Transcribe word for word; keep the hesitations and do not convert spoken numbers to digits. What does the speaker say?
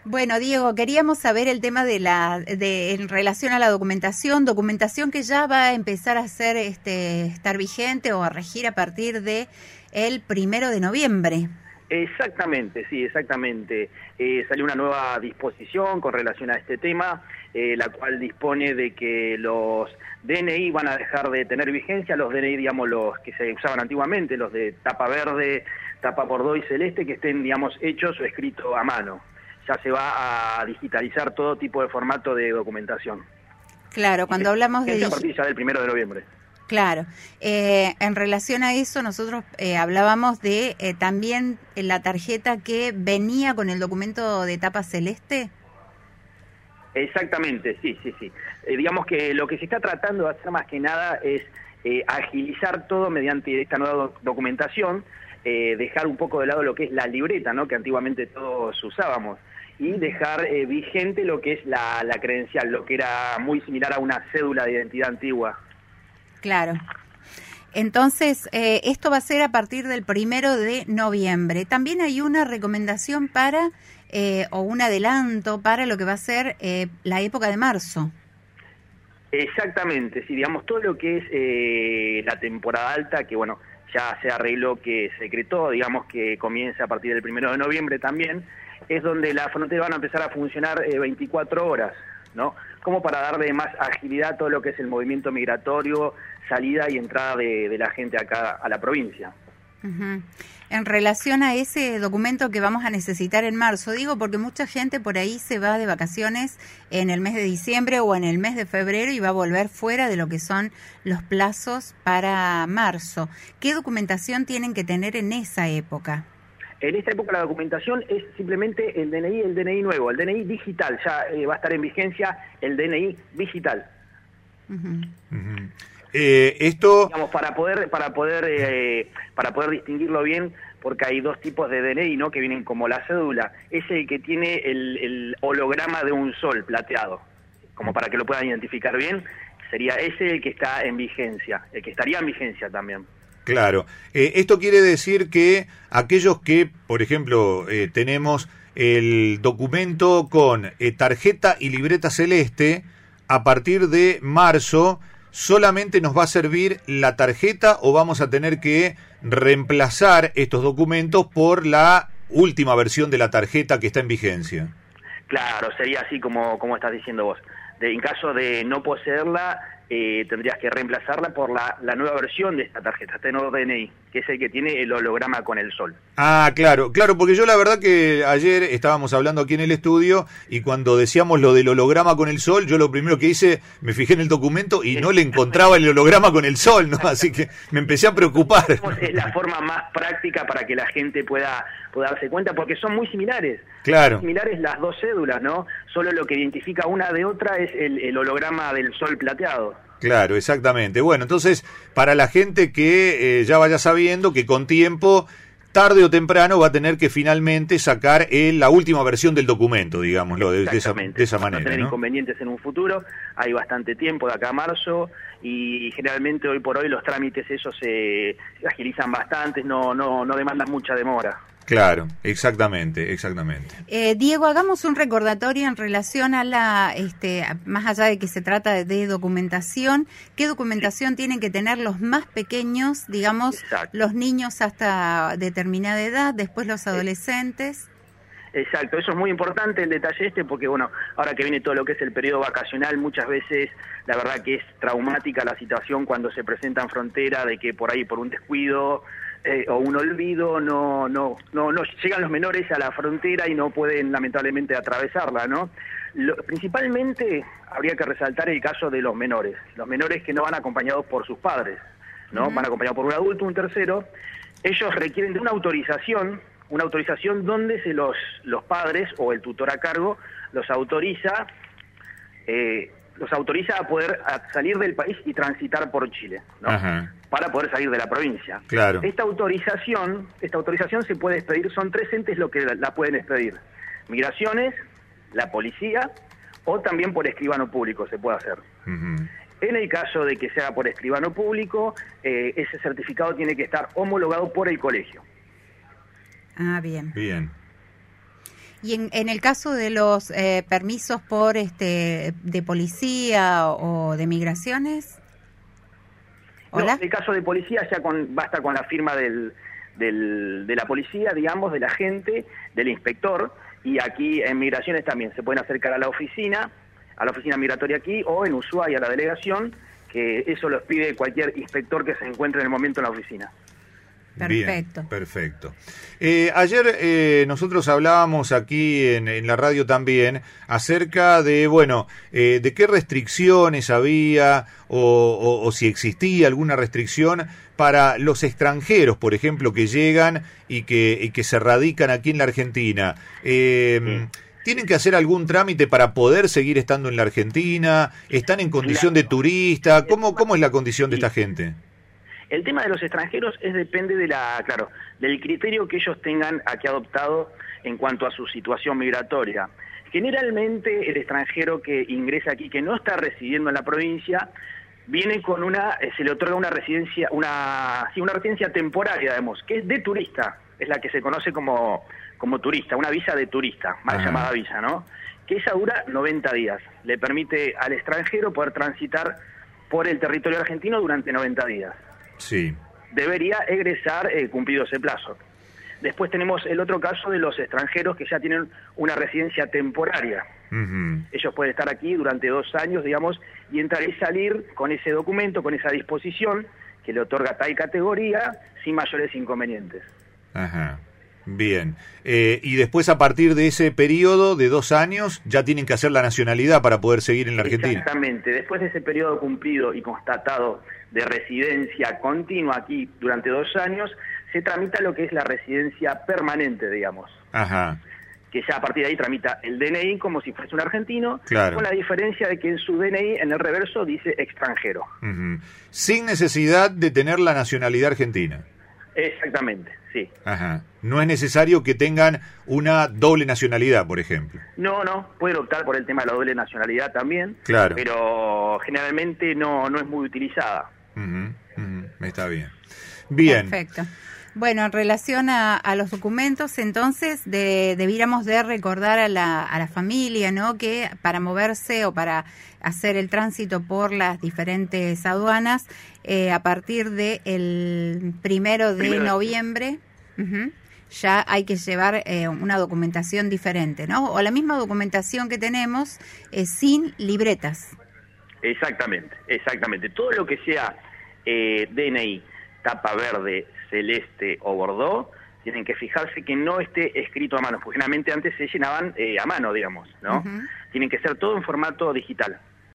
Bueno, Diego, queríamos saber el tema de la, de, en relación a la documentación, documentación que ya va a empezar a ser, este, estar vigente o a regir a partir de el primero de noviembre. Exactamente, sí, exactamente. Eh, salió una nueva disposición con relación a este tema, eh, la cual dispone de que los D N I van a dejar de tener vigencia, los D N I, digamos, los que se usaban antiguamente, los de tapa verde, tapa bordó y celeste, que estén, digamos, hechos o escritos a mano. Ya se va a digitalizar todo tipo de formato de documentación. Claro, cuando hablamos de... A partir ya del primero de noviembre. Claro. Eh, en relación a eso, nosotros eh, hablábamos de eh, también la tarjeta que venía con el documento de tapa celeste. Exactamente, sí, sí, sí. Eh, digamos que lo que se está tratando de hacer más que nada es eh, agilizar todo mediante esta nueva do documentación, eh, dejar un poco de lado lo que es la libreta, ¿no?, que antiguamente todos usábamos, y dejar eh, vigente lo que es la, la credencial, lo que era muy similar a una cédula de identidad antigua. Claro. Entonces, eh, esto va a ser a partir del primero de noviembre. También hay una recomendación para, eh, o un adelanto para lo que va a ser eh, la época de marzo. Exactamente, sí, digamos, todo lo que es eh, la temporada alta, que bueno, ya se arregló, que se decretó, digamos, que comienza a partir del primero de noviembre también, es donde las fronteras van a empezar a funcionar eh, veinticuatro horas, ¿no? Como para darle más agilidad a todo lo que es el movimiento migratorio, salida y entrada de, de la gente acá a la provincia. Uh-huh. En relación a ese documento que vamos a necesitar en marzo, digo porque mucha gente por ahí se va de vacaciones en el mes de diciembre o en el mes de febrero y va a volver fuera de lo que son los plazos para marzo. ¿Qué documentación tienen que tener en esa época? En esta época la documentación es simplemente el D N I, el D N I nuevo, el D N I digital, ya eh, va a estar en vigencia el D N I digital. Uh-huh. Uh-huh. Eh, esto, digamos, para poder para poder eh, para poder distinguirlo bien, porque hay dos tipos de D N I, ¿no?, que vienen como la cédula. Es el que tiene el, el holograma de un sol plateado, como para que lo puedan identificar bien, sería ese el que está en vigencia, el que estaría en vigencia también. Claro. Eh, esto quiere decir que aquellos que, por ejemplo, eh, tenemos el documento con eh, tarjeta y libreta celeste, a partir de marzo solamente nos va a servir la tarjeta o vamos a tener que reemplazar estos documentos por la última versión de la tarjeta que está en vigencia. Claro, sería así como, como estás diciendo vos. De, en caso de no poseerla, eh, tendrías que reemplazarla por la, la nueva versión de esta tarjeta, este nuevo D N I, que es el que tiene el holograma con el sol. Ah, claro, claro, porque yo la verdad que ayer estábamos hablando aquí en el estudio y cuando decíamos lo del holograma con el sol, yo lo primero que hice, me fijé en el documento y no le encontraba el holograma con el sol, ¿no? Así que me empecé a preocupar. Es la forma más práctica para que la gente pueda, pueda darse cuenta, porque son muy similares. Claro. Son similares las dos cédulas, ¿no? Solo lo que identifica una de otra es el, el holograma del sol plateado. Claro, exactamente. Bueno, entonces, para la gente que eh, ya vaya sabiendo que con tiempo, tarde o temprano, va a tener que finalmente sacar eh, la última versión del documento, digámoslo, de, de, esa, de esa manera. No tener ¿no? inconvenientes en un futuro, hay bastante tiempo de acá a marzo y generalmente hoy por hoy los trámites esos se agilizan bastante, no, no, no demandan mucha demora. Claro, exactamente, exactamente. Eh, Diego, hagamos un recordatorio en relación a la, este, más allá de que se trata de, de documentación, ¿qué documentación sí. tienen que tener los más pequeños, digamos, Exacto. los niños hasta determinada edad, después los adolescentes? Exacto, eso es muy importante el detalle este porque, bueno, ahora que viene todo lo que es el periodo vacacional, muchas veces la verdad que es traumática la situación cuando se presenta en frontera de que por ahí por un descuido eh, o un olvido no, no, no, no llegan los menores a la frontera y no pueden lamentablemente atravesarla, ¿no? Lo, principalmente habría que resaltar el caso de los menores, los menores que no van acompañados por sus padres, ¿no? Uh-huh. Van acompañados por un adulto, un tercero, ellos requieren de una autorización, una autorización donde se los, los padres o el tutor a cargo los autoriza, eh, los autoriza a poder a salir del país y transitar por Chile, ¿no? Ajá. Para poder salir de la provincia. Claro. Esta autorización, esta autorización se puede expedir, son tres entes los que la, la pueden expedir: Migraciones, la policía o también por escribano público se puede hacer. Uh-huh. En el caso de que sea por escribano público, eh, ese certificado tiene que estar homologado por el colegio. Ah, bien. Bien. Y en, en el caso de los eh, permisos por este de policía o de migraciones. ¿Hola? No, en el caso de policía ya con, basta con la firma del, del, de la policía, digamos, del agente, del inspector, y aquí en migraciones también se pueden acercar a la oficina, a la oficina migratoria aquí, o en Ushuaia a la delegación, que eso los pide cualquier inspector que se encuentre en el momento en la oficina. Perfecto. Bien, perfecto. Eh, ayer eh, nosotros hablábamos aquí en, en la radio también acerca de, bueno, eh, de qué restricciones había o, o, o si existía alguna restricción para los extranjeros, por ejemplo, que llegan y que, y que se radican aquí en la Argentina. Eh, sí. ¿Tienen que hacer algún trámite para poder seguir estando en la Argentina? ¿Están en condición claro. de turista? ¿Cómo, cómo es la condición de esta gente? El tema de los extranjeros es depende de la, claro, del criterio que ellos tengan aquí adoptado en cuanto a su situación migratoria. Generalmente el extranjero que ingresa aquí, que no está residiendo en la provincia, viene con una, se le otorga una residencia, una, sí, una residencia temporaria, digamos, que es de turista, es la que se conoce como, como turista, una visa de turista, mal Ajá. llamada visa, ¿no? Que esa dura noventa días, le permite al extranjero poder transitar por el territorio argentino durante noventa días. Sí. Debería egresar eh, cumplido ese plazo. Después tenemos el otro caso de los extranjeros que ya tienen una residencia temporaria. Uh-huh. Ellos pueden estar aquí durante dos años, digamos, y entrar y salir con ese documento, con esa disposición que le otorga tal categoría, sin mayores inconvenientes. Ajá. Bien. Eh, y después, a partir de ese periodo de dos años, ya tienen que hacer la nacionalidad para poder seguir en la Argentina. Exactamente. Después de ese periodo cumplido y constatado de residencia continua aquí durante dos años, se tramita lo que es la residencia permanente, digamos. Ajá. Que ya a partir de ahí tramita el D N I como si fuese un argentino, claro. con la diferencia de que en su D N I, en el reverso, dice extranjero. Uh-huh. Sin necesidad de tener la nacionalidad argentina. Exactamente, sí. Ajá. No es necesario que tengan una doble nacionalidad, por ejemplo. No, no, pueden optar por el tema de la doble nacionalidad también, claro. pero generalmente no, no es muy utilizada. Uh-huh, uh-huh. Está bien. Bien. Perfecto. Bueno, en relación a, a los documentos, entonces, de, debiéramos de recordar a la, a la familia, ¿no?, que para moverse o para hacer el tránsito por las diferentes aduanas, eh, a partir del primero de primero. noviembre, uh-huh, ya hay que llevar eh, una documentación diferente, ¿no? O la misma documentación que tenemos eh, sin libretas. Exactamente, exactamente. Todo lo que sea eh, D N I, tapa verde, celeste o bordó, tienen que fijarse que no esté escrito a mano, porque generalmente antes se llenaban eh, a mano, digamos, ¿no? Uh-huh. Tienen que ser todo en formato digital.